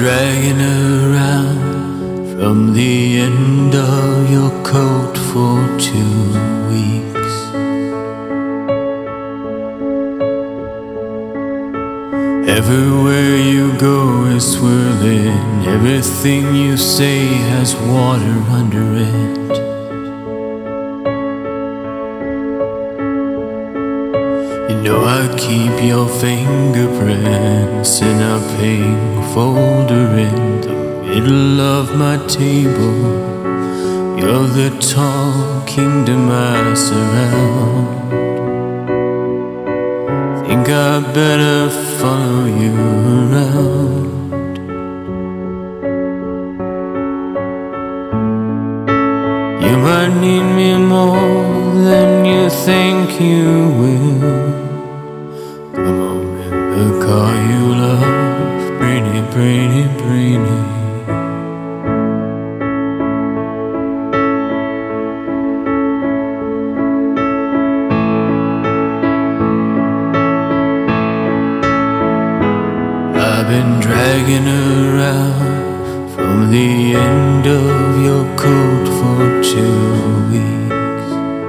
dragging around from the end of your coat for 2 weeks. Everywhere you go is swirling, everything you say has water under it. You know I keep your fingerprints in a pink folder in the middle of my table. You're the tall kingdom I surround. Think I better follow you around. You might need me more than you think you will. Come on in the car you love, pretty, pretty, pretty. I've been dragging around from the end of your coat for 2 weeks.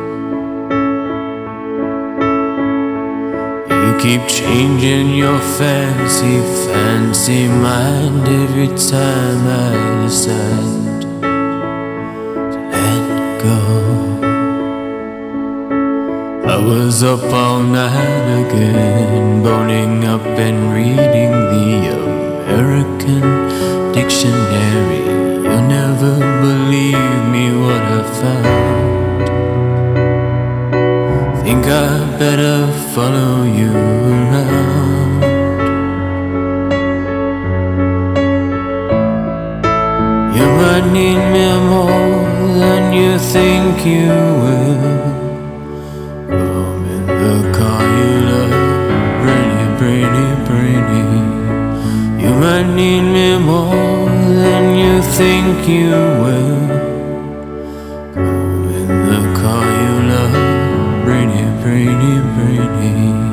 You keep changing your fancy mind every time I decide to let go. I was up all night again, boning up and reading the American dictionary. You'll never believe me what I found. Think I better follow you around. You might need me more than you think you will. Come in the car you love, pretty, pretty, pretty. You might need me more than you think you will. Come in the car you love, pretty, pretty, pretty.